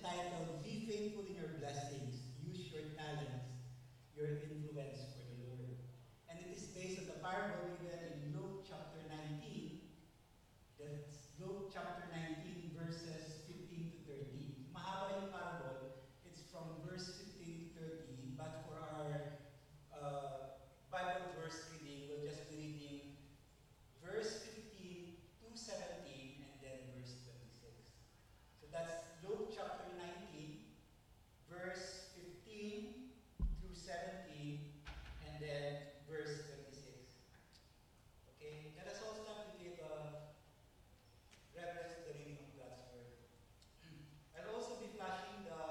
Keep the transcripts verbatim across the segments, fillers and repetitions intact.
titled, Be Faithful in Your Blessings, Use Your Talents, Your Influence for the Lord. And it is based on the parable given in Luke chapter nineteen. That's Luke chapter nineteen, verses fifteen to thirty. Mahaba yung parable. It's from verse fifteen to thirty, but for our uh, Bible verse reading, we'll just be reading verse fifteen to seventeen and then verse twenty-six. So that's Luke chapter nineteen, verse fifteen through seventeen, and then verse twenty-six. Okay, let us all stand to give uh, reverence to the reading of God's word. I'll also be flashing the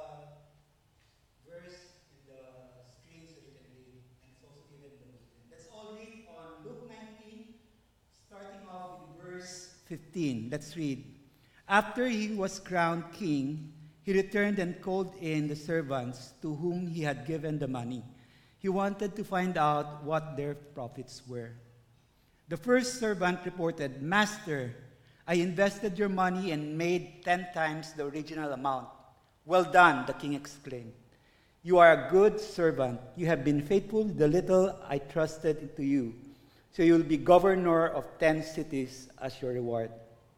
verse in the screen so you can read, and it's also given in the bulletin. Let's all read on Luke nineteen, starting off with verse fifteen. Let's read. After he was crowned king, he returned and called in the servants to whom he had given the money. He wanted to find out what their profits were. The first servant reported, Master, I invested your money and made ten times the original amount. Well done, the king exclaimed. You are a good servant. You have been faithful with the little I trusted into you. So you will be governor of ten cities as your reward.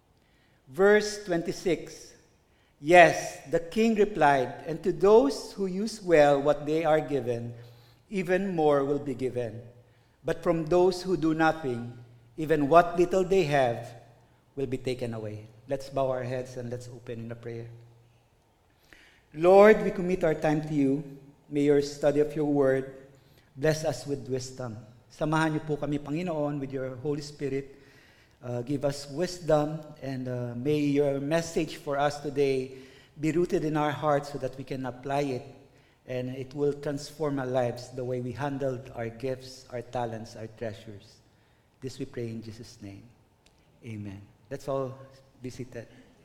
Verse twenty-six. Yes, the king replied, and to those who use well what they are given, even more will be given. But from those who do nothing, even what little they have will be taken away. Let's bow our heads and let's open in a prayer. Lord, we commit our time to you. May your study of your word bless us with wisdom. Samahan niyo po kami, Panginoon, with your Holy Spirit. Uh, give us wisdom, and uh, may your message for us today be rooted in our hearts so that we can apply it, and it will transform our lives the way we handled our gifts, our talents, our treasures. This we pray in Jesus' name. Amen. Let's all be seated.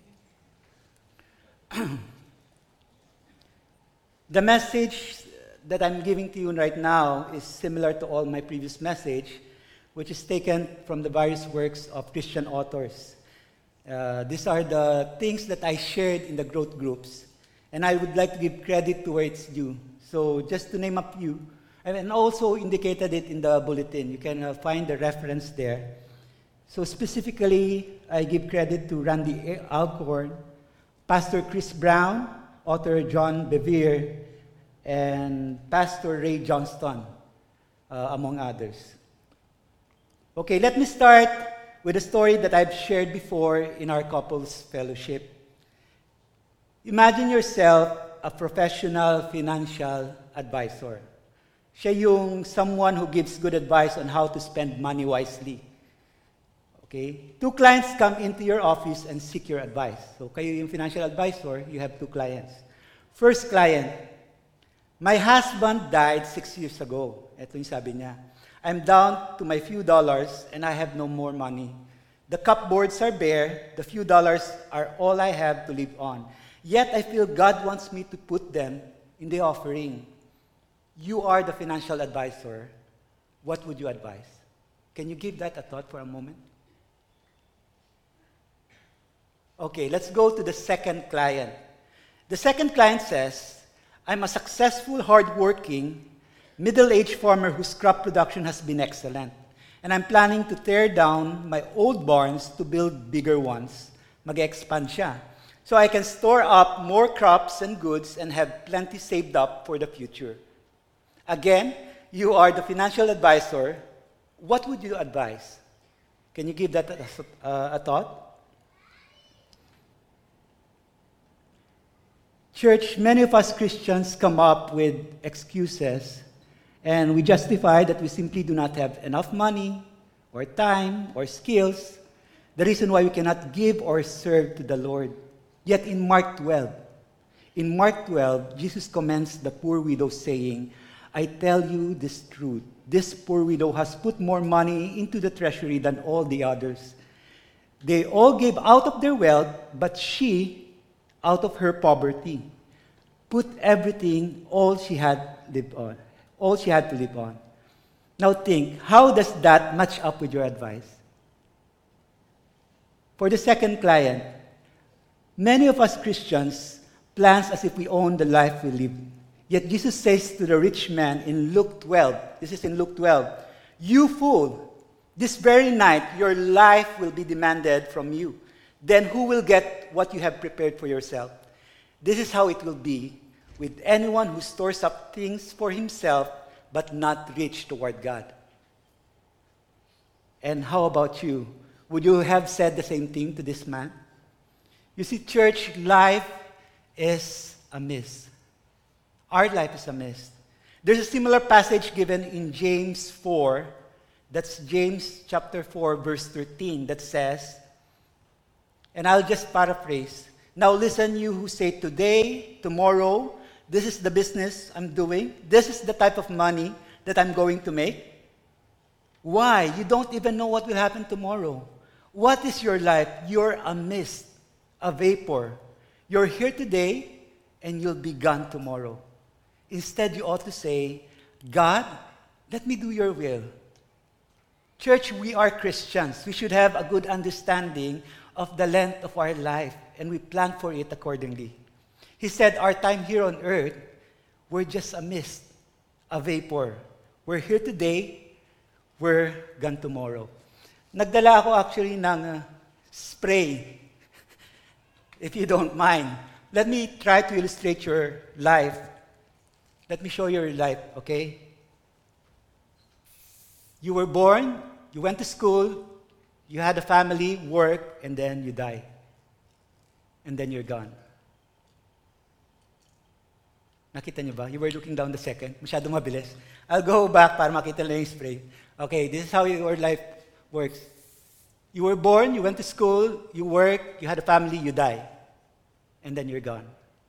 The message that I'm giving to you right now is similar to all my previous message, which is taken from the various works of Christian authors. Uh, these are the things that I shared in the growth groups, and I would like to give credit to where it's due. So just to name a few, and also indicated it in the bulletin. You can uh, find the reference there. So specifically, I give credit to Randy Alcorn, Pastor Chris Brown, author John Bevere, and Pastor Ray Johnston, uh, among others. Okay, let me start with a story that I've shared before in our couples fellowship. Imagine yourself a professional financial advisor. Siya yung someone who gives good advice on how to spend money wisely. Okay? Two clients come into your office and seek your advice. So kayo yung financial advisor, you have two clients. First client, my husband died six years ago. Ito yung sabi niya. I'm down to my few dollars and I have no more money. The cupboards are bare. The few dollars are all I have to live on. Yet I feel God wants me to put them in the offering. You are the financial advisor. What would you advise? Can you give that a thought for a moment? Okay, let's go to the second client. The second client says, I'm a successful, hardworking, middle-aged farmer whose crop production has been excellent. And I'm planning to tear down my old barns to build bigger ones. Mag-expand siya. So I can store up more crops and goods and have plenty saved up for the future. Again, you are the financial advisor. What would you advise? Can you give that a, a, a thought? Church, many of us Christians come up with excuses, and we justify that we simply do not have enough money, or time, or skills, the reason why we cannot give or serve to the Lord. Yet in Mark twelve, in Mark twelve, Jesus commends the poor widow saying, I tell you this truth, this poor widow has put more money into the treasury than all the others. They all gave out of their wealth, but she, out of her poverty, put everything, all she had lived on, all she had to live on. Now think, how does that match up with your advice? For the second client, many of us Christians plans as if we own the life we live. Yet Jesus says to the rich man in Luke twelve, this is in Luke twelve, "You fool, this very night your life will be demanded from you. Then who will get what you have prepared for yourself? This is how it will be with anyone who stores up things for himself but not rich toward God." And how about you? Would you have said the same thing to this man? You see, church, life is a mist. Our life is a mist. There's a similar passage given in James four. That's James chapter four, verse thirteen, that says, and I'll just paraphrase, "Now listen, you who say today, tomorrow, this is the business I'm doing, this is the type of money that I'm going to make." Why? You don't even know what will happen tomorrow. What is your life? You're a mist, a vapor. You're here today, and you'll be gone tomorrow. Instead, you ought to say, "God, let me do your will." Church, we are Christians. We should have a good understanding of the length of our life, and we plan for it accordingly. He said, our time here on earth, we're just a mist, a vapor. We're here today, we're gone tomorrow. Nagdala ako actually ng uh, spray, if you don't mind. Let me try to illustrate your life. Let me show you your life, okay? You were born, you went to school, you had a family, work, and then you die. And then you're gone. Nakita niyo ba? You were looking down the second. Masyadong mabilis. I'll go back para makita lang yung spray. Okay, this is how your life works. You were born, you went to school, you work, you had a family, you die. And then you're gone.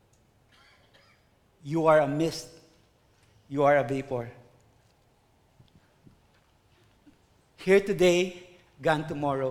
You are a mist. You are a vapor. Here today, gone tomorrow.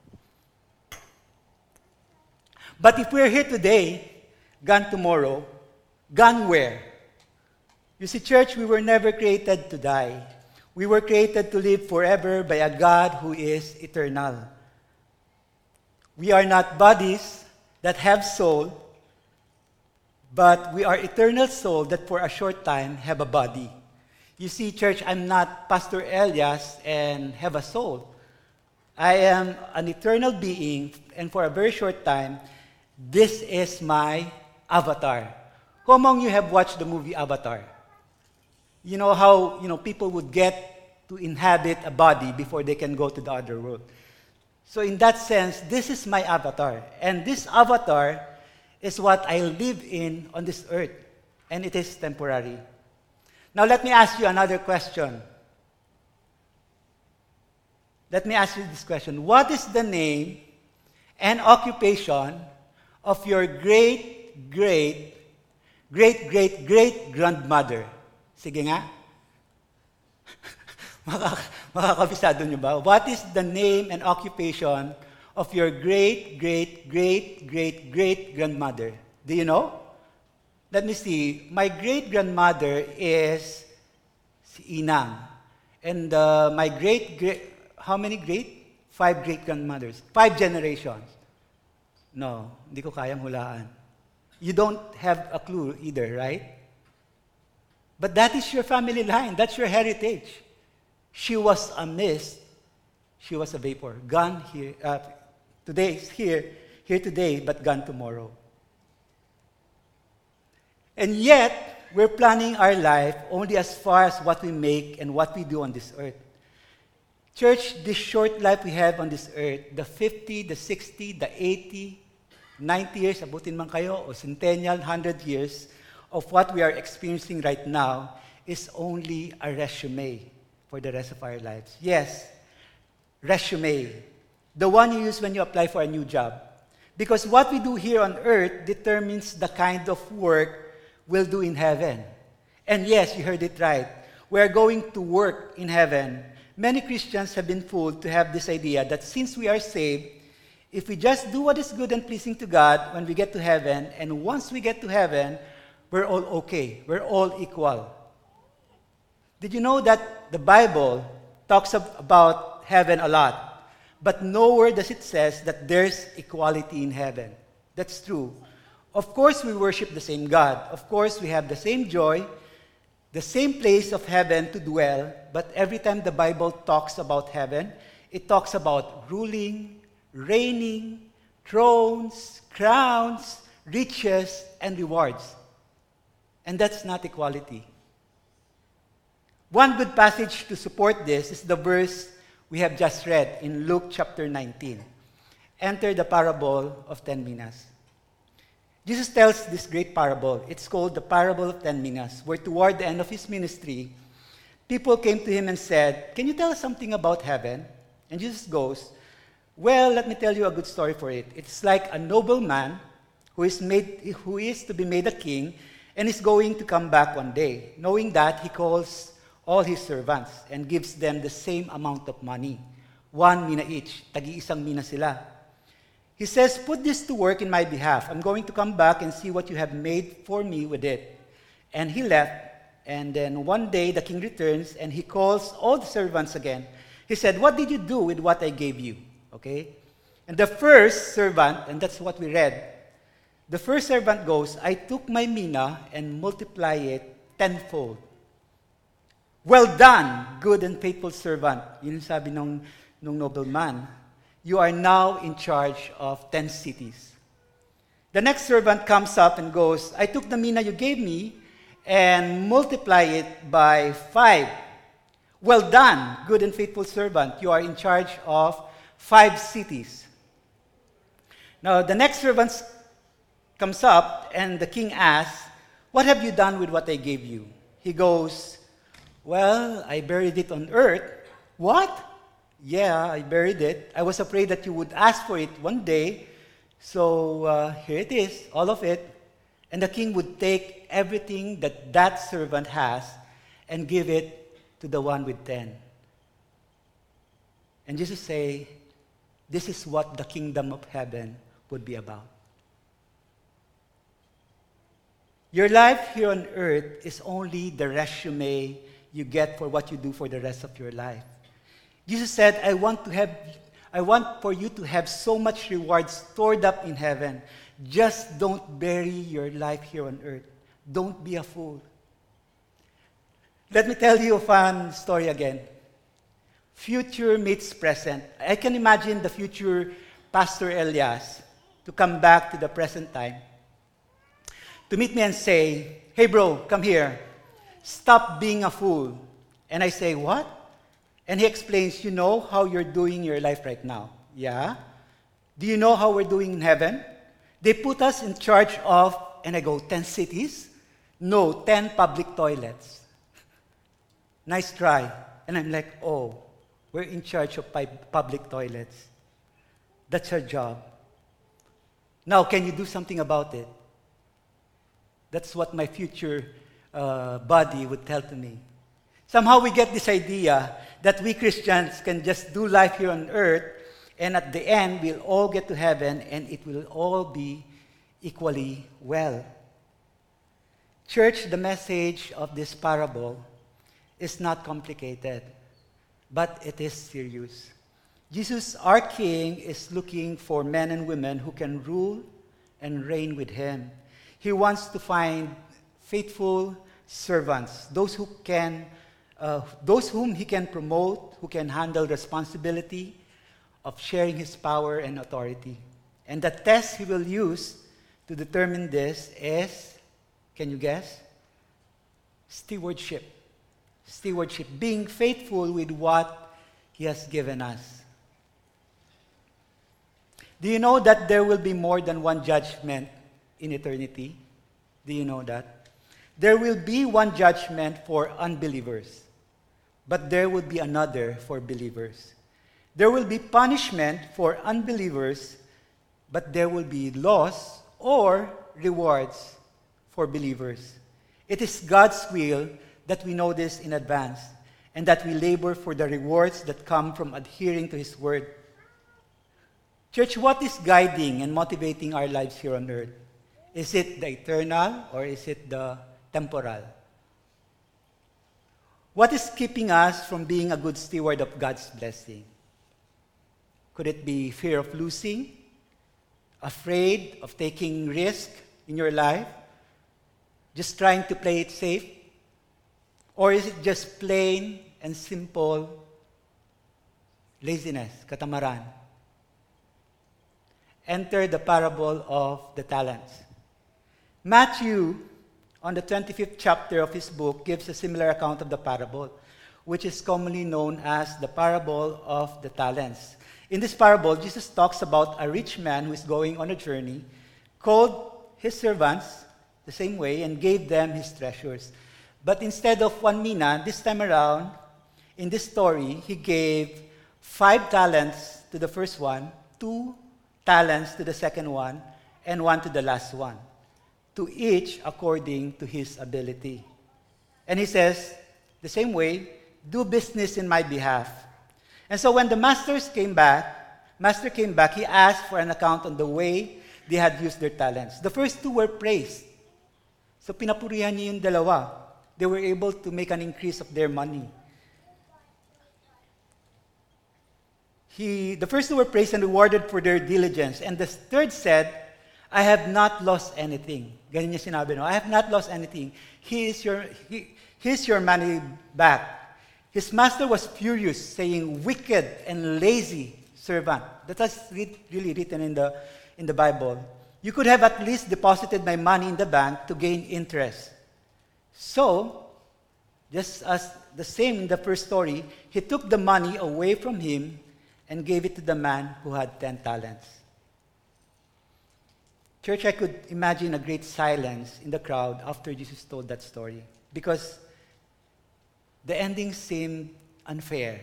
But if we're here today, gone tomorrow, gone where? You see, church, we were never created to die. We were created to live forever by a God who is eternal. We are not bodies that have soul, but we are eternal soul that for a short time have a body. You see, church, I'm not Pastor Elias and have a soul. I am an eternal being, and for a very short time, this is my avatar. Who among you have watched the movie Avatar? You know how, you know, people would get to inhabit a body before they can go to the other world. So in that sense, this is my avatar. And this avatar is what I live in on this earth. And it is temporary. Now let me ask you another question. Let me ask you this question. What is the name and occupation of your great, great, great, great, great grandmother? Sige nga. Makakabisado niyo ba? What is the name and occupation of your great, great, great, great, great grandmother? Do you know? Let me see. My great grandmother is si Inang. And uh, my great, great, how many great? Five great grandmothers. Five generations. No, hindi ko kayang hulaan. You don't have a clue either, right? But that is your family line. That's your heritage. She was a mist. She was a vapor. Gone here. Uh, today is here. Here today, but gone tomorrow. And yet, we're planning our life only as far as what we make and what we do on this earth. Church, this short life we have on this earth, the fifty, the sixty, the eighty, ninety years, abutin man kayo, o centennial, one hundred years, of what we are experiencing right now is only a resume for the rest of our lives. Yes, resume. The one you use when you apply for a new job. Because what we do here on earth determines the kind of work we'll do in heaven. And yes, you heard it right. We're going to work in heaven. Many Christians have been fooled to have this idea that since we are saved, if we just do what is good and pleasing to God when we get to heaven, and once we get to heaven, we're all okay. We're all equal. Did you know that the Bible talks about heaven a lot, but nowhere does it says that there's equality in heaven? That's true. Of course, we worship the same God. Of course, we have the same joy, the same place of heaven to dwell. But every time the Bible talks about heaven, it talks about ruling, reigning, thrones, crowns, riches, and rewards. And that's not equality. One good passage to support this is the verse we have just read in Luke chapter nineteen. Enter the parable of ten minas. Jesus tells this great parable. It's called the parable of ten minas, where toward the end of his ministry, people came to him and said, "Can you tell us something about heaven?" And Jesus goes, "Well, let me tell you a good story for it. It's like a nobleman who is made, who is to be made a king and is going to come back one day. Knowing that, he calls all his servants and gives them the same amount of money, one mina each. Tagi-isang mina sila. He says, 'Put this to work in my behalf. I'm going to come back and see what you have made for me with it.' And he left. And then one day the king returns and he calls all the servants again. He said, 'What did you do with what I gave you?' Okay? And the first servant, and that's what we read, the first servant goes, 'I took my mina and multiply it tenfold.' 'Well done, good and faithful servant.' Yun yung sabi nung, nung nobleman. 'You are now in charge of ten cities.' The next servant comes up and goes, 'I took the mina you gave me and multiply it by five. Well done, good and faithful servant. You are in charge of five cities.' Now, the next servant comes up and the king asks, 'What have you done with what I gave you?' He goes, 'Well, I buried it on earth.' 'What?' 'Yeah, I buried it. I was afraid that you would ask for it one day. So uh, here it is, all of it.' And the king would take everything that that servant has and give it to the one with ten. And Jesus say, this is what the kingdom of heaven would be about. Your life here on earth is only the resume you get for what you do for the rest of your life. Jesus said, I want to have, I want for you to have so much reward stored up in heaven. Just don't bury your life here on earth. Don't be a fool. Let me tell you a fun story again. Future meets present. I can imagine the future Pastor Elias to come back to the present time, to meet me and say, "Hey bro, come here. Stop being a fool." And I say, "What?" And he explains, "You know how you're doing your life right now?" "Yeah." "Do you know how we're doing in heaven? They put us in charge of," and I go, ten cities? "No, ten public toilets." Nice try. And I'm like, oh, we're in charge of public toilets. That's our job. Now, can you do something about it? That's what my future uh, body would tell to me. Somehow we get this idea that we Christians can just do life here on earth, and at the end, we'll all get to heaven, and it will all be equally well. Church, the message of this parable is not complicated, but it is serious. Jesus, our King, is looking for men and women who can rule and reign with Him. He wants to find faithful servants, those who can, uh, those whom He can promote, who can handle responsibility of sharing His power and authority. And the test He will use to determine this is, can you guess? Stewardship. Stewardship, being faithful with what He has given us. Do you know that there will be more than one judgment in eternity? Do you know that? There will be one judgment for unbelievers, but there will be another for believers. There will be punishment for unbelievers, but there will be loss or rewards for believers. It is God's will that we know this in advance, and that we labor for the rewards that come from adhering to His Word. Church, what is guiding and motivating our lives here on earth? Is it the eternal or is it the temporal? What is keeping us from being a good steward of God's blessing? Could it be fear of losing? Afraid of taking risk? in your life? Just trying to play it safe? Or is it just plain and simple laziness, katamaran? Enter the parable of the talents. Matthew, on the twenty-fifth chapter of his book, gives a similar account of the parable, which is commonly known as the parable of the talents. In this parable, Jesus talks about a rich man who is going on a journey, called his servants the same way, and gave them his treasures. But instead of one mina, this time around, in this story, he gave five talents to the first one, two talents to the second one, and one to the last one, to each according to his ability. And he says, the same way, do business in my behalf. And so when the masters came back, master came back, he asked for an account on the way they had used their talents. The first two were praised. So pinapurihan niya yung dalawa. They were able to make an increase of their money. He, the first two were praised and rewarded for their diligence. And the third said, I have not lost anything. Ganyan niya sinabi, no? I have not lost anything. He is your, he, here's your money back. His master was furious, saying, wicked and lazy servant. That is really written in the, in the Bible. You could have at least deposited my money in the bank to gain interest. So, just as the same in the first story, he took the money away from him and gave it to the man who had ten talents. Church, I could imagine a great silence in the crowd after Jesus told that story, because the ending seemed unfair.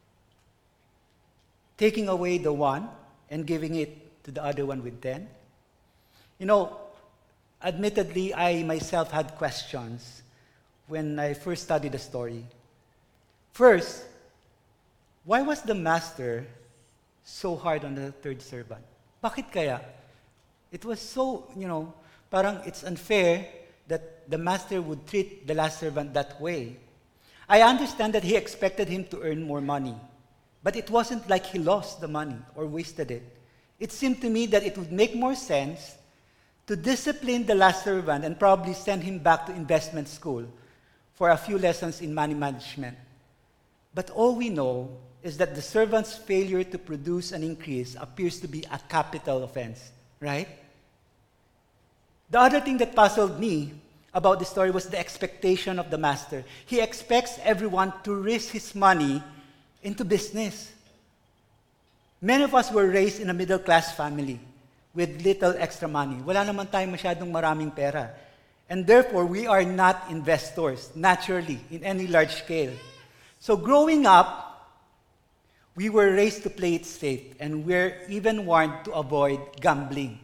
Taking away the one and giving it to the other one with ten. You know, admittedly, I myself had questions when I first studied the story. First, why was the master so hard on the third servant? Bakit kaya? It was so, you know, parang it's unfair that the master would treat the last servant that way. I understand that he expected him to earn more money, but it wasn't like he lost the money or wasted it. It seemed to me that it would make more sense to discipline the last servant and probably send him back to investment school for a few lessons in money management. But all we know is that the servant's failure to produce an increase appears to be a capital offense, right? The other thing that puzzled me about the story was the expectation of the master. He expects everyone to risk his money into business. Many of us were raised in a middle-class family with little extra money. Wala naman tayong masyadong maraming pera. And therefore, we are not investors, naturally, in any large scale. So growing up, we were raised to play it safe, and we're even warned to avoid gambling.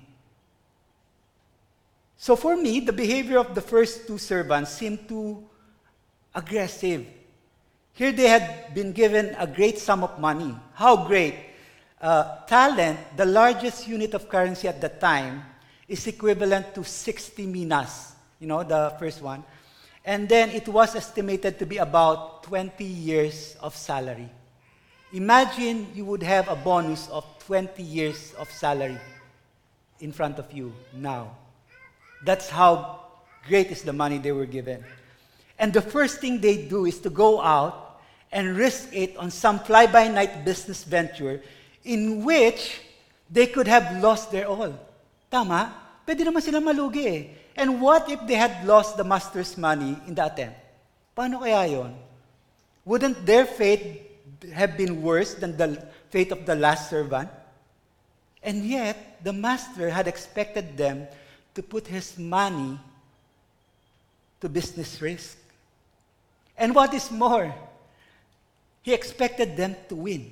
So for me, the behavior of the first two servants seemed too aggressive. Here they had been given a great sum of money. How great? Uh, talent, the largest unit of currency at the time, is equivalent to sixty minas. You know, the first one. And then it was estimated to be about twenty years of salary. Imagine you would have a bonus of twenty years of salary in front of you now. That's how great is the money they were given. And the first thing they do is to go out and risk it on some fly-by-night business venture in which they could have lost their all. Tama? Pwede naman sila malugi eh. And what if they had lost the master's money in the attempt? Paano kaya yon? Wouldn't their fate have been worse than the fate of the last servant? And yet, the master had expected them to put his money to business risk. And what is more, he expected them to win.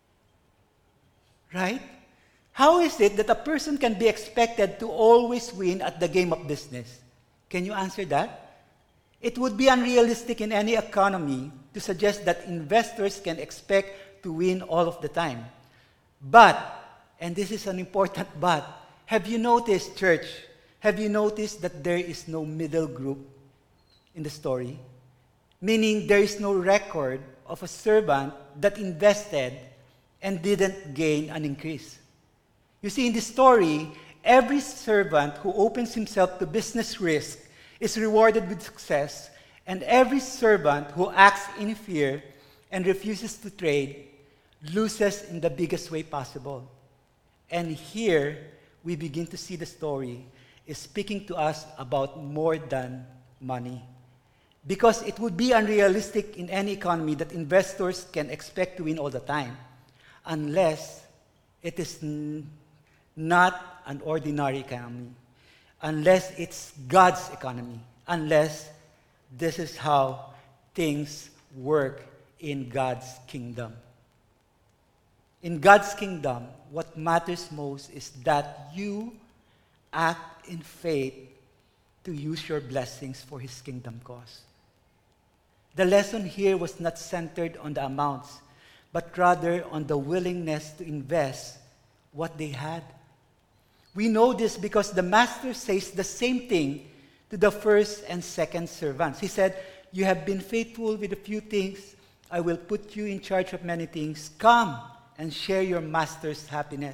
Right? How is it that a person can be expected to always win at the game of business? Can you answer that? It would be unrealistic in any economy to suggest that investors can expect to win all of the time. But, and this is an important but, have you noticed, church, have you noticed that there is no middle group in the story? Meaning there is no record of a servant that invested and didn't gain an increase. You see, in this story, every servant who opens himself to business risk is rewarded with success, and every servant who acts in fear and refuses to trade loses in the biggest way possible. And here, we begin to see the story is speaking to us about more than money. Because it would be unrealistic in any economy that investors can expect to win all the time, unless it is n- not an ordinary economy, unless it's God's economy, unless this is how things work in God's kingdom. In God's kingdom, what matters most is that you act in faith to use your blessings for His kingdom cause. The lesson here was not centered on the amounts, but rather on the willingness to invest what they had. We know this because the master says the same thing to the first and second servants. He said, "You have been faithful with a few things. I will put you in charge of many things. Come and share your master's happiness."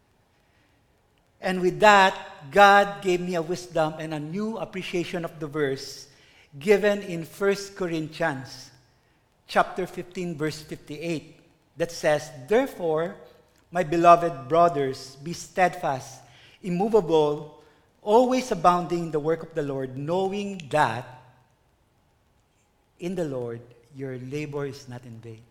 And with that, God gave me a wisdom and a new appreciation of the verse given in First Corinthians chapter fifteen, verse fifty-eight, that says, "Therefore, my beloved brothers, be steadfast, immovable, always abounding in the work of the Lord, knowing that in the Lord your labor is not in vain."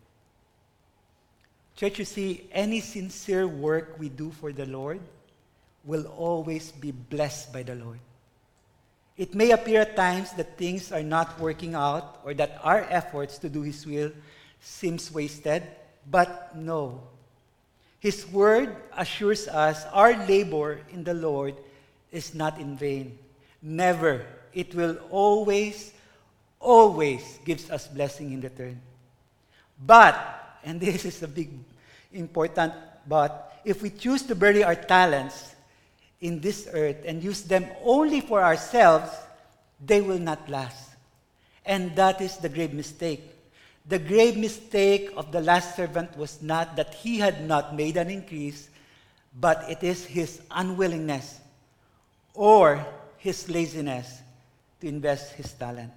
Church, you see, any sincere work we do for the Lord will always be blessed by the Lord. It may appear at times that things are not working out or that our efforts to do His will seems wasted, but no. His word assures us our labor in the Lord is not in vain. Never. It will always, always gives us blessing in return. But, and this is a big, important but, if we choose to bury our talents in this earth and use them only for ourselves, they will not last. And that is the grave mistake. The grave mistake of the last servant was not that he had not made an increase, but it is his unwillingness or his laziness to invest his talent.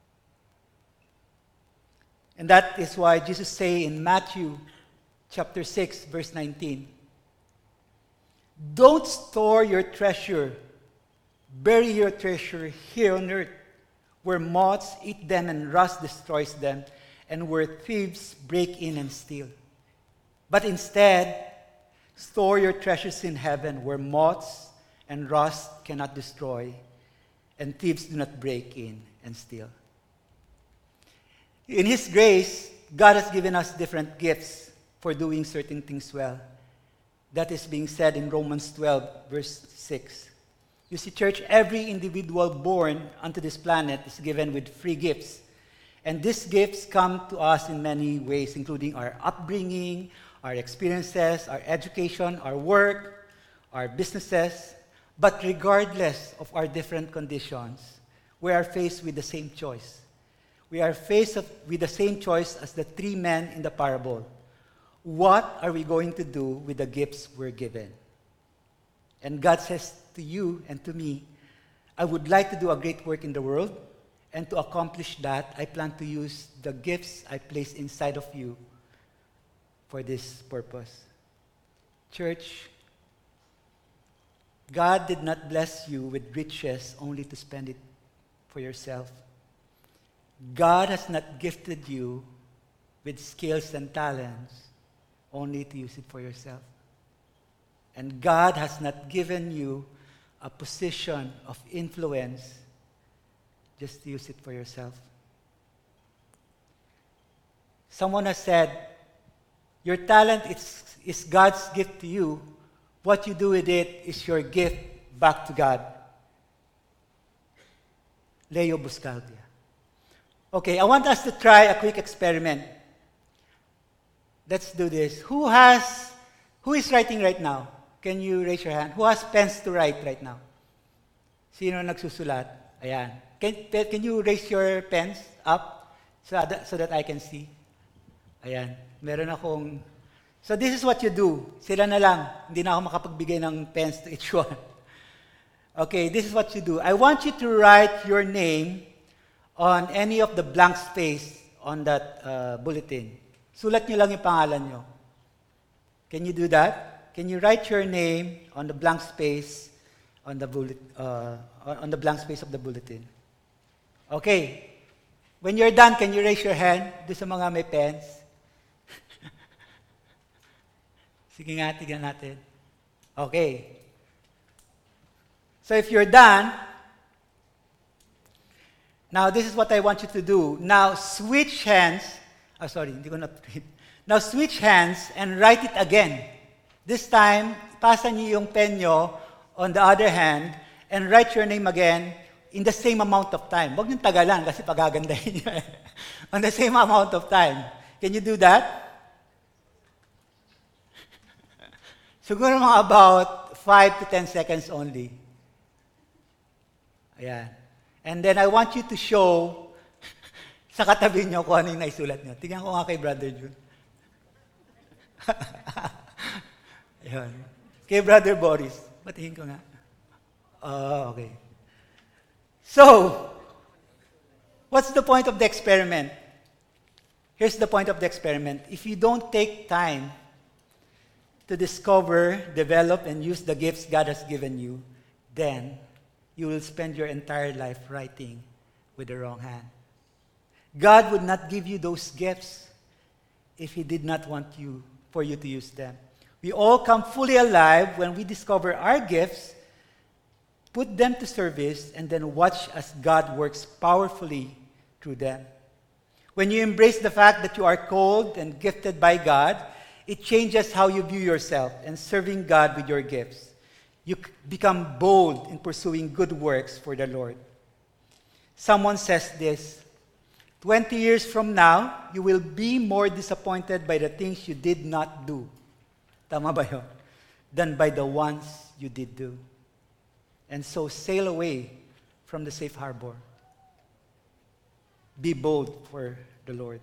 And that is why Jesus say in Matthew chapter six, verse nineteen, "Don't store your treasure, bury your treasure here on earth, where moths eat them and rust destroys them, and where thieves break in and steal. But instead, store your treasures in heaven, where moths and rust cannot destroy, and thieves do not break in and steal." In His grace, God has given us different gifts for doing certain things well. That is being said in Romans twelve, verse six. You see, church, every individual born onto this planet is given with free gifts. And these gifts come to us in many ways, including our upbringing, our experiences, our education, our work, our businesses. But regardless of our different conditions, we are faced with the same choice. We are faced with the same choice as the three men in the parable. What are we going to do with the gifts we're given? And God says to you and to me, "I would like to do a great work in the world, and to accomplish that, I plan to use the gifts I place inside of you for this purpose." Church, God did not bless you with riches only to spend it for yourself. God has not gifted you with skills and talents only to use it for yourself. And God has not given you a position of influence just to use it for yourself. Someone has said, your talent is, is God's gift to you. What you do with it is your gift back to God. Leo Buscaglia. Okay, I want us to try a quick experiment. Let's do this. Who has, who is writing right now? Can you raise your hand? Who has pens to write right now? Sino nagsusulat? Ayan. Can, can you raise your pens up so that, so that I can see? Ayan. Meron akong... So this is what you do. Sila na lang. Hindi na ako makapagbigay ng pens to each one. Okay, this is what you do. I want you to write your name on any of the blank space on that uh, bulletin. Sulat nyo lang yung pangalan nyo. Can you do that? Can you write your name on the blank space on the bullet, uh, on the blank space of the bulletin? Okay. When you're done, can you raise your hand? Doon sa mga may pens. Sige nga, tignan natin. Okay. So if you're done, now this is what I want you to do. Now switch hands. Oh, sorry, hindi ko na read. Now switch hands and write it again. This time, pasa niyo yung pen nyo on the other hand and write your name again in the same amount of time. Huwag niyong tagalan kasi pagagandahin niyo eh. On the same amount of time. Can you do that? Siguro mga about five to ten seconds only. Ayan. And then I want you to show sa katabi niyo kung ano yung naisulat niyo. Tingnan ko nga kay Brother June. Ayan. Kay Brother Boris. Batiin ko nga. Oh, okay. So, what's the point of the experiment? Here's the point of the experiment. If you don't take time to discover, develop, and use the gifts God has given you, then you will spend your entire life writing with the wrong hand. God would not give you those gifts if He did not want you, for you to use them. We all come fully alive when we discover our gifts, put them to service, and then watch as God works powerfully through them. When you embrace the fact that you are called and gifted by God, it changes how you view yourself and serving God with your gifts. You become bold in pursuing good works for the Lord. Someone says this, twenty years from now, you will be more disappointed by the things you did not do. Tama ba yun? Than by the ones you did do. And so sail away from the safe harbor. Be bold for the Lord.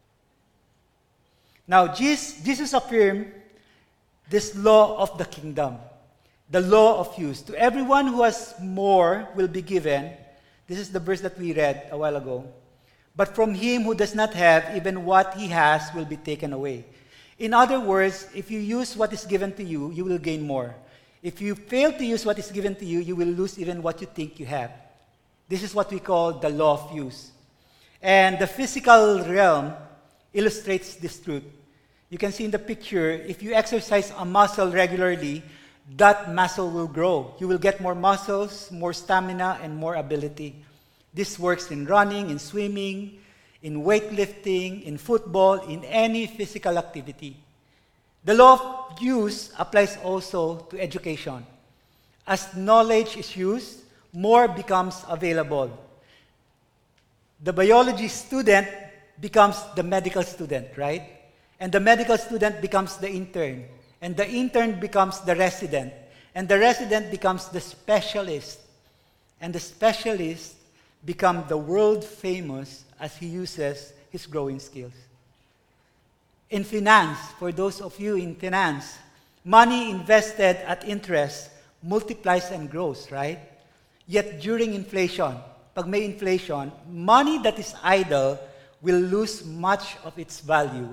Now, Jesus, Jesus affirmed this law of the kingdom, the law of use. To everyone who has more will be given. This is the verse that we read a while ago. But from him who does not have, even what he has will be taken away. In other words, if you use what is given to you, you will gain more. If you fail to use what is given to you, you will lose even what you think you have. This is what we call the law of use. And the physical realm illustrates this truth. You can see in the picture, if you exercise a muscle regularly, that muscle will grow. You will get more muscles, more stamina, and more ability. This works in running, in swimming, in weightlifting, in football, in any physical activity. The law of use applies also to education. As knowledge is used, more becomes available. The biology student becomes the medical student, right? And the medical student becomes the intern. And the intern becomes the resident. And the resident becomes the specialist. And the specialist becomes the world famous as he uses his growing skills. In finance, for those of you in finance, money invested at interest multiplies and grows, right? Yet during inflation, pag may inflation, money that is idle will lose much of its value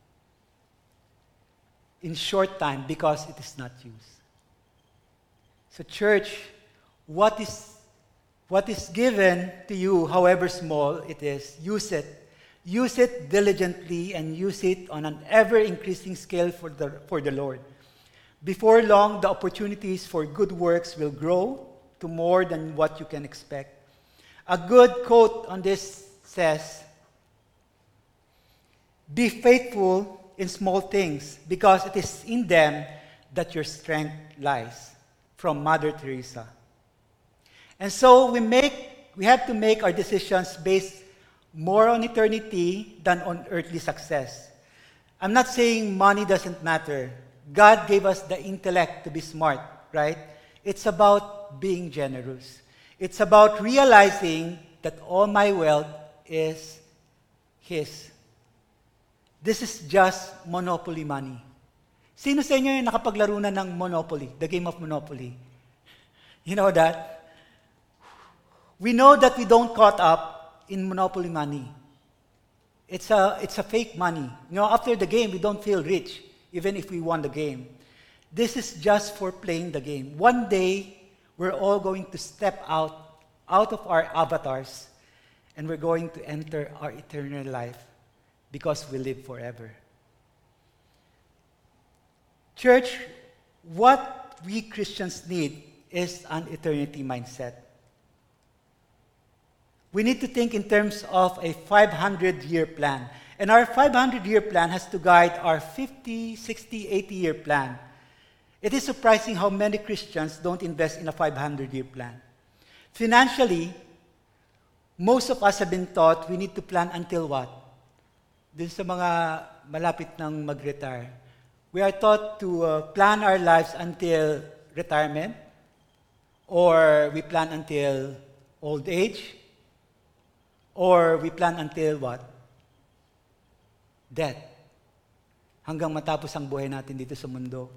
in short time because it is not used. So church, what is, what is given to you, however small it is, use it. Use it diligently and use it on an ever-increasing scale for the, for the Lord. Before long, the opportunities for good works will grow to more than what you can expect. A good quote on this says, "Be faithful in small things, because it is in them that your strength lies." From Mother Teresa. And so we make, we have to make our decisions based more on eternity than on earthly success. I'm not saying money doesn't matter. God gave us the intellect to be smart, right? It's about being generous. It's about realizing that all my wealth is His. This is just monopoly money. Sino sa inyo yung nakapaglaro na ng Monopoly, the game of Monopoly? You know that? We know that we don't caught up in monopoly money. It's a, it's a fake money. You know, after the game, we don't feel rich, even if we won the game. This is just for playing the game. One day, we're all going to step out, out of our avatars, and we're going to enter our eternal life because we live forever. Church, what we Christians need is an eternity mindset. We need to think in terms of a five hundred year plan. And our five hundred year plan has to guide our fifty, sixty, eighty year plan. It is surprising how many Christians don't invest in a five hundred year plan. Financially, most of us have been taught we need to plan until what? Dun sa mga malapit ng mag-retire. We are taught to uh, plan our lives until retirement, or we plan until old age, or we plan until what? Death. Hanggang matapos ang buhay natin dito sa mundo.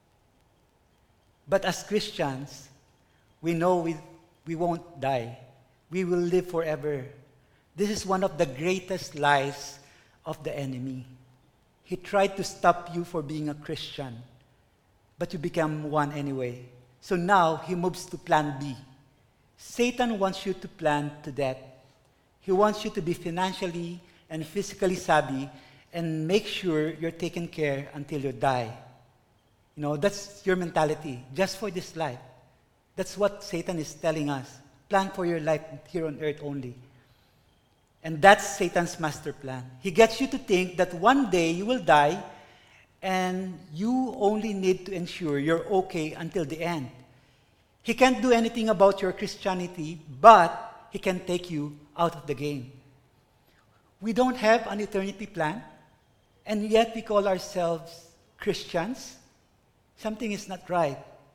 But as Christians, we know we, we won't die. We will live forever. This is one of the greatest lies of the enemy. He tried to stop you for being a Christian, but you become one anyway. So now, he moves to plan B. Satan wants you to plan to death. He wants you to be financially and physically savvy and make sure you're taken care until you die. You know, that's your mentality, just for this life. That's what Satan is telling us. Plan for your life here on earth only. And that's Satan's master plan. He gets you to think that one day you will die and you only need to ensure you're okay until the end. He can't do anything about your Christianity, but he can take you out of the game. We don't have an eternity plan, and yet we call ourselves Christians. Something is not right.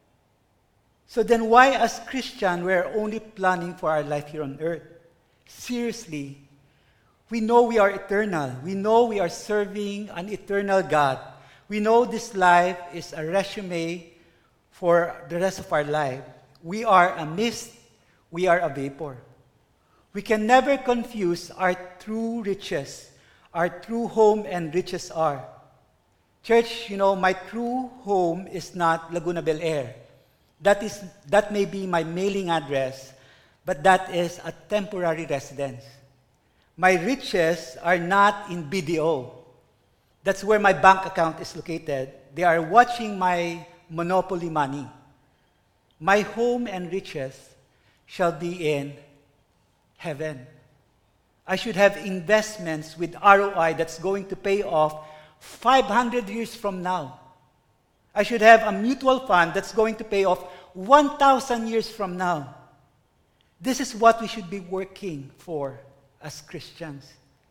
So then why as Christians we're only planning for our life here on earth? Seriously, we know we are eternal. We know we are serving an eternal God. We know this life is a resume for the rest of our life. We are a mist. We are a vapor. We can never confuse our true riches, our true home and riches are. Church, you know, my true home is not Laguna Bel Air. That is, that may be my mailing address, but that is a temporary residence. My riches are not in B D O. That's where my bank account is located. They are watching my monopoly money. My home and riches shall be in heaven. I should have investments with R O I that's going to pay off five hundred years from now. I should have a mutual fund that's going to pay off one thousand years from now. This is what we should be working for as Christians.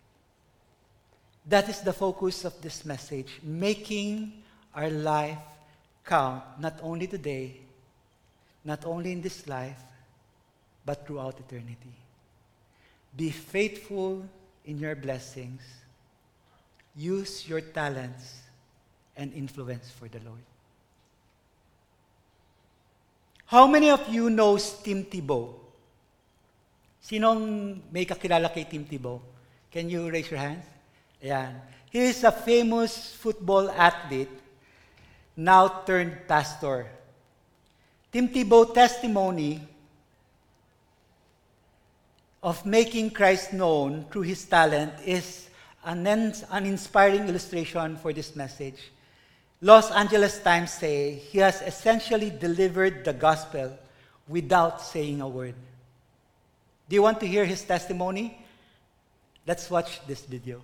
That is the focus of this message, making our life count, not only today, not only in this life, but throughout eternity. Be faithful in your blessings. Use your talents and influence for the Lord. How many of you knows Tim Tebow? Sinong may kakilala kay Tim Tebow? Can you raise your hands? Ayan. He is a famous football athlete, now turned pastor. Tim Tebow's testimony of making Christ known through his talent is an, an inspiring illustration for this message. Los Angeles Times say he has essentially delivered the gospel without saying a word. Do you want to hear his testimony? Let's watch this video.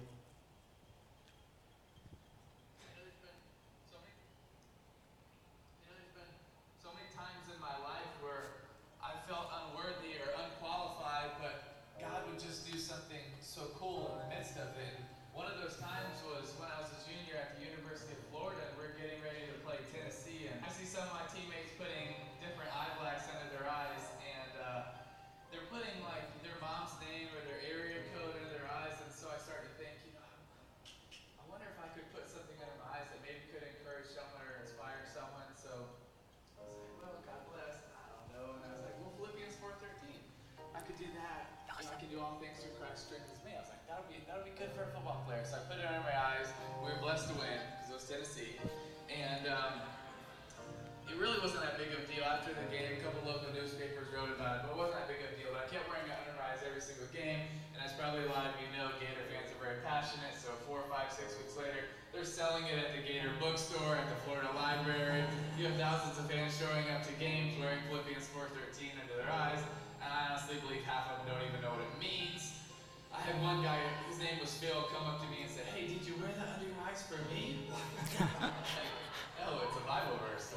Christ's strength is me. I was like, that'll be that'll be good for a football player. So I put it under my eyes. We were blessed to win because it was Tennessee, and um, it really wasn't that big of a deal. After the game, a couple local newspapers wrote about it, but it wasn't that big of a deal. But I kept wearing it under my eyes every single game, and as probably a lot of you know, Gator fans are very passionate. So four, five, six weeks later, they're selling it at the Gator bookstore, at the Florida Library. You have thousands of fans showing up to games wearing Philippians four thirteen under their eyes, and I honestly believe half of them don't even know what it means. I had one guy, his name was Phil, come up to me and said, "Hey, did you wear that under your eyes for me?" Like, oh, it's a Bible verse.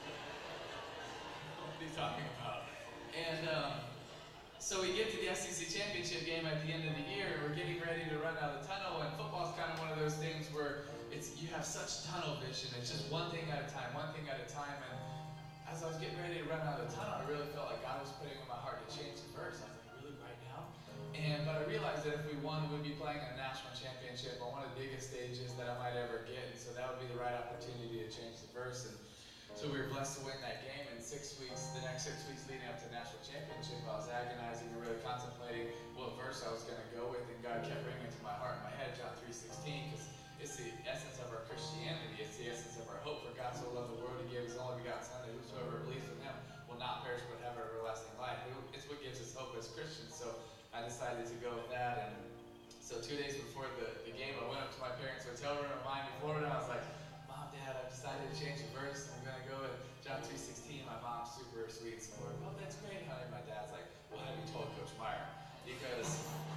What are you talking about? And um, so we get to the S E C championship game at the end of the year. We're getting ready to run out of the tunnel, and football's kind of one of those things where it's you have such tunnel vision. It's just one thing at a time, one thing at a time. And as I was getting ready to run out of the tunnel, I really felt like God was putting on my heart to change the verse. I was like, really, right now? And but I realized that if we won, we'd be playing a national championship on one of the biggest stages that I might ever get. And so that would be the right opportunity to change the verse. And so we were blessed to win that game. And six weeks, the next six weeks leading up to the national championship, I was agonizing and really contemplating what verse I was going to go with. And God kept bringing it to my heart and my head, John three sixteen, because it's the essence of our Christianity. It's the essence of our hope. For God so loved the world, He gave His only begotten Son, that whosoever believes in Him will not perish but have everlasting life. It's what gives us hope as Christians. So I decided to go with that. And so two days before the, the game, I went up to my parents' hotel room in Miami, Florida. I was like, "Mom, Dad, I've decided to change the verse. I'm going to go with John three sixteen. My mom's super sweet and supportive. "Oh, that's great, honey." My dad's like, "Well, have you told Coach Meyer?" Because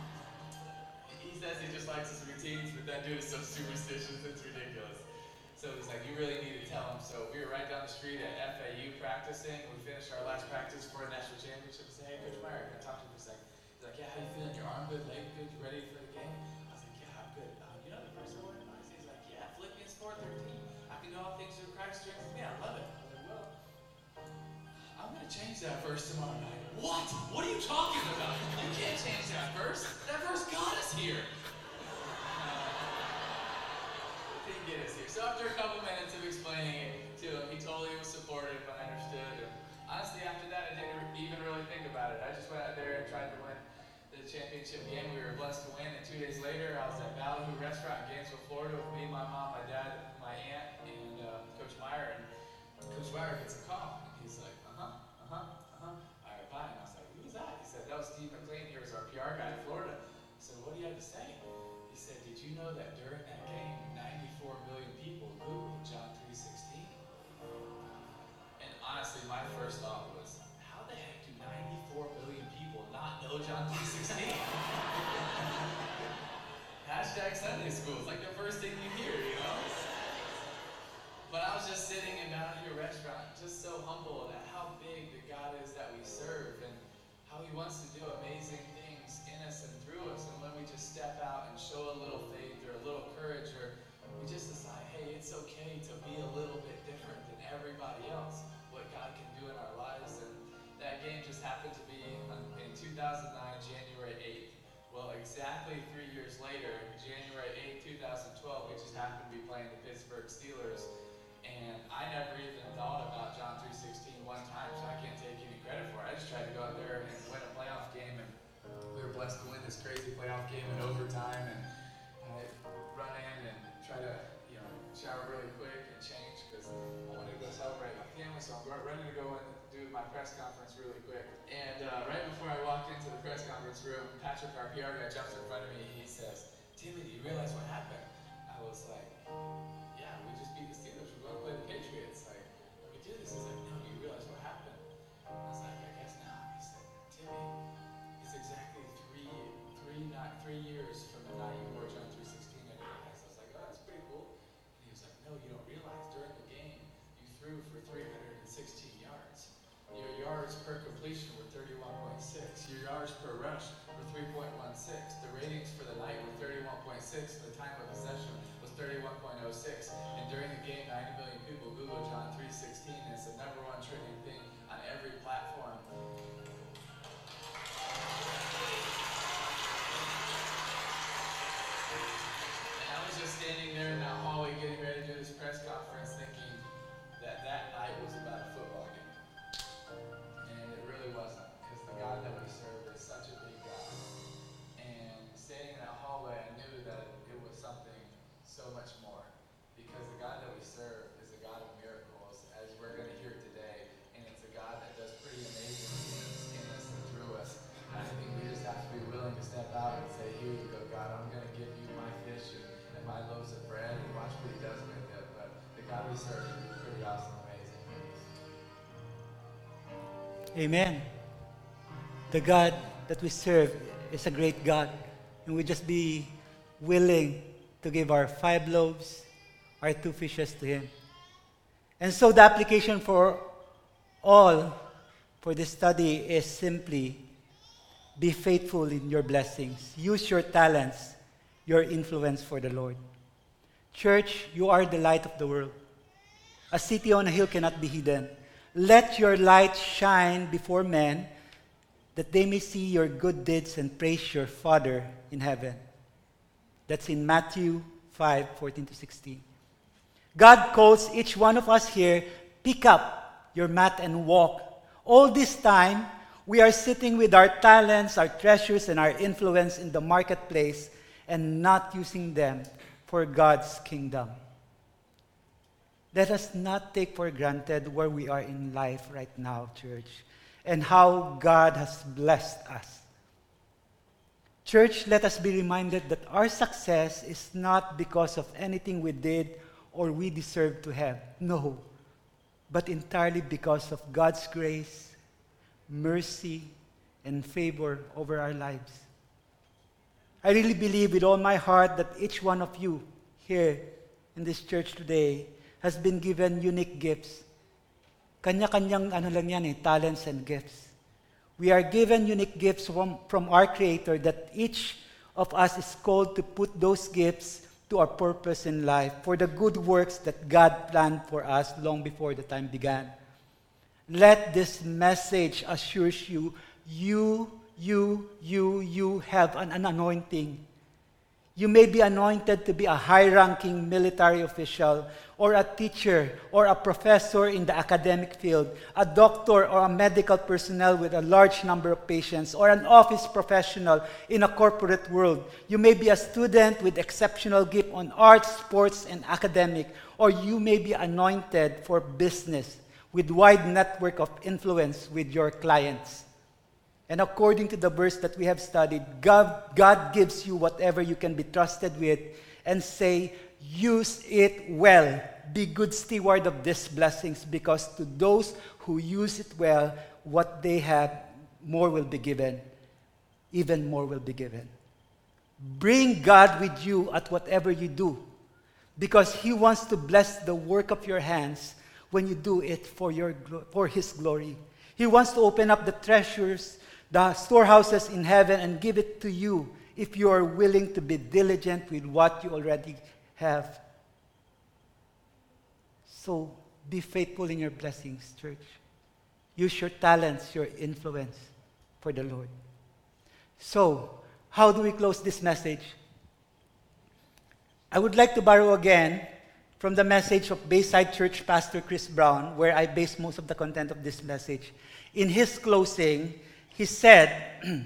he says he just likes his routines, but that dude is so superstitious, it's ridiculous. So he's like, "You really need to tell him." So we were right down the street at F A U practicing. We finished our last practice for a national championship. I said, "Hey, Coach Meyer, can I talk to you for a second?" He's like, "Yeah, how you feeling? Your arm good, leg good, you ready for the game?" I was like, "Yeah, I'm good." Uh, you know the verse I wanted to memorize? He's like, "Yeah, Philippians four thirteen. I can do all things through Christ strengthens me." I love it. I was like, "Well, I'm going to change that verse tomorrow night." "What? What are you talking about? You can't change that verse. That verse got us here." Didn't get us here. So after a couple minutes of explaining it to him, he totally was supportive. I understood. And honestly, after that, I didn't even really think about it. I just went out there and tried to win the championship game. We were blessed to win. And two days later, I was at Ballyhoo Restaurant in Gainesville, Florida, with me, my mom, my dad, my aunt, and uh, Coach Meyer. And Coach Meyer gets a call. And he's like, "Uh huh, uh huh, uh huh. All right, bye." And I was like, "Who was that?" He said, "That was Steve McLean. He was our P R guy in Florida." I said, "What do you have to say?" He said, "Did you know that during that game, ninety-four million people Googled John three sixteen? And honestly, my first thought was, how the heck do ninety-four million people not know John three sixteen? Hashtag Sunday school. It's like the first thing you hear, you know? But I was just sitting in Ballyhoo Restaurant, just so humbled at how big the God is that we serve and how He wants to do amazing things in us and through us. And when we just step out and show a little faith or a little courage, or we just decide, hey, it's okay to be a little bit different than everybody else, what God can do in our lives. And that game just happened to be in two thousand nine, January eighth. Well, exactly three years later, January eighth, two thousand twelve, we just happened to be playing the Pittsburgh Steelers. And I never even thought about John three sixteen one time, so I can't take any credit for it. I just tried to go out there and win a playoff game, and we were blessed to win this crazy playoff game in overtime. And I run in and try to, you know, shower really quick and change because I wanted to go celebrate my family. So I'm running to go in and do my press conference really quick. And uh, right before I walked into the press conference room, Patrick, our P R guy, jumps in front of me. He says, "Timmy, do you realize what happened?" I was like, "Yeah, we just beat the Steelers. We're going to play the Patriots. Like, we did this." He's like, "No, do you realize what happened?" I was like, "I guess not." He said, "Timmy, it's exactly three, three, not three years from the night you wore John three sixteen in your eyes." I was like, "Oh, that's pretty cool." And he was like, "No, you don't realize during the game you threw for three hundred sixteen yards. Your yards per completion were thirty-one point six. Your yards per rush were three point one six. The ratings for the night were thirty-one point six. The time of possession was thirty-one point oh six. And during the game, ninety million people Google John three sixteen. And it's the number one trending thing on every platform." And I was just standing there in that hallway getting ready to do this press conference thinking that that night was about a football game. And it really wasn't, because the God that we serve is such a big God and and say, here you go, God, I'm going to give you my fish and, and my loaves of bread, and watch what he does with it. But the God we serve is pretty awesome, amazing. Amen. The God that we serve is a great God. And we just be willing to give our five loaves, our two fishes to him. And so the application for all for this study is simply be faithful in your blessings. Use your talents, your influence for the Lord. Church, you are the light of the world. A city on a hill cannot be hidden. Let your light shine before men, that they may see your good deeds and praise your Father in heaven. That's in Matthew five, fourteen to sixteen. God calls each one of us here, pick up your mat and walk. All this time, we are sitting with our talents, our treasures, and our influence in the marketplace and not using them for God's kingdom. Let us not take for granted where we are in life right now, church, and how God has blessed us. Church, let us be reminded that our success is not because of anything we did or we deserve to have. No, but entirely because of God's grace, mercy, and favor over our lives. I really believe with all my heart that each one of you here in this church today has been given unique gifts. Kanya-kanyang ano lang yan eh, talents and gifts. We are given unique gifts from, from our Creator that each of us is called to put those gifts to our purpose in life for the good works that God planned for us long before the time began. Let this message assure you, you, you, you, you have an, an anointing. You may be anointed to be a high-ranking military official, or a teacher, or a professor in the academic field, a doctor or a medical personnel with a large number of patients, or an office professional in a corporate world. You may be a student with exceptional gift on arts, sports, and academic, or you may be anointed for business with wide network of influence with your clients. And according to the verse that we have studied, God, God gives you whatever you can be trusted with and say, use it well. Be good steward of these blessings, because to those who use it well, what they have, more will be given. Even more will be given. Bring God with you at whatever you do, because He wants to bless the work of your hands when you do it for, your, for His glory. He wants to open up the treasures, the storehouses in heaven, and give it to you if you are willing to be diligent with what you already have. So be faithful in your blessings, church. Use your talents, your influence for the Lord. So, how do we close this message? I would like to borrow again from the message of Bayside Church Pastor Chris Brown, where I base most of the content of this message. In his closing, he said,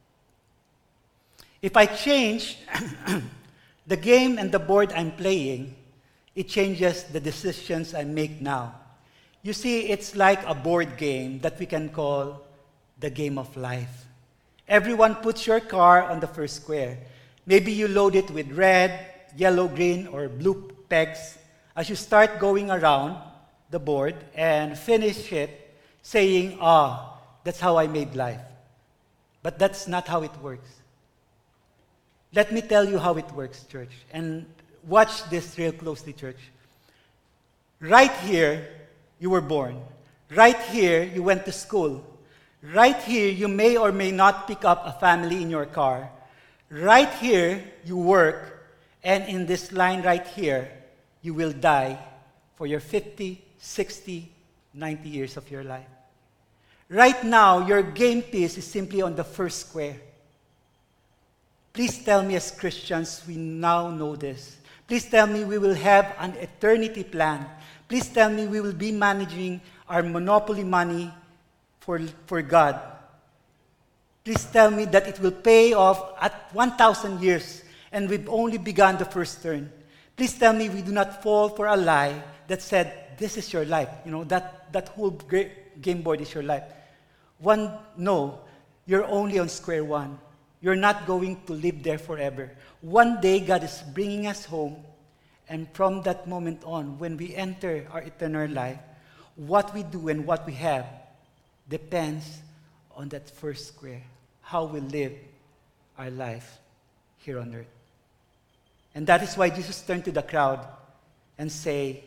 if I change the game and the board I'm playing, it changes the decisions I make now. You see, it's like a board game that we can call the game of life. Everyone puts your car on the first square. Maybe you load it with red, yellow, green, or blue pegs as you start going around the board and finish it saying, ah, that's how I made life. But that's not how it works. Let me tell you how it works, church. And watch this real closely, church. Right here, you were born. Right here, you went to school. Right here, you may or may not pick up a family in your car. Right here, you work. And in this line right here, you will die for your fifty, sixty, ninety years of your life. Right now, your game piece is simply on the first square. Please tell me, as Christians, we now know this. Please tell me we will have an eternity plan. Please tell me we will be managing our monopoly money for, for God. Please tell me that it will pay off at one thousand years and we've only begun the first turn. Please tell me we do not fall for a lie that said, this is your life. You know, that, that whole game board is your life. One, no, you're only on square one. You're not going to live there forever. One day, God is bringing us home, and from that moment on, when we enter our eternal life, what we do and what we have depends on that first square, how we live our life here on earth. And that is why Jesus turned to the crowd and say,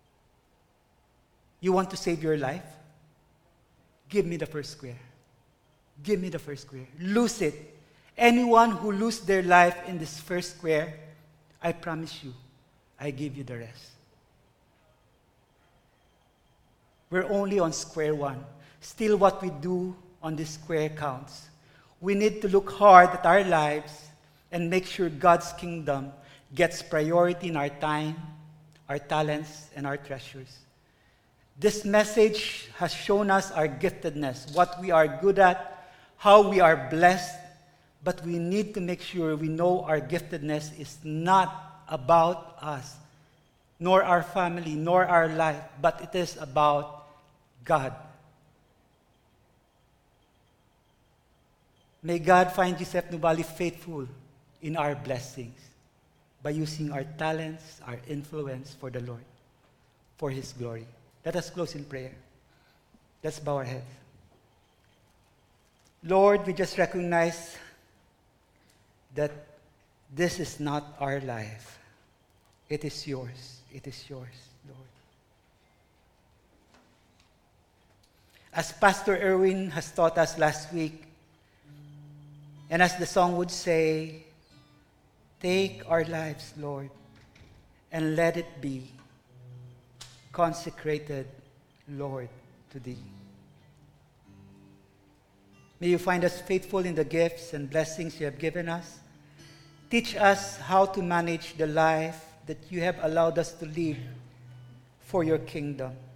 you want to save your life? Give me the first square. Give me the first square. Lose it. Anyone who loses their life in this first square, I promise you, I give you the rest. We're only on square one. Still, what we do on this square counts. We need to look hard at our lives and make sure God's kingdom gets priority in our time, our talents, and our treasures. This message has shown us our giftedness, what we are good at, how we are blessed, but we need to make sure we know our giftedness is not about us, nor our family, nor our life, but it is about God. May God find Joseph Nubali faithful in our blessings by using our talents, our influence for the Lord, for His glory. Let us close in prayer. Let's bow our heads. Lord, we just recognize that this is not our life. It is yours. It is yours, Lord. As Pastor Erwin has taught us last week, and as the song would say, take our lives, Lord, and let it be consecrated, Lord, to Thee. May You find us faithful in the gifts and blessings You have given us. Teach us how to manage the life that You have allowed us to live for Your kingdom.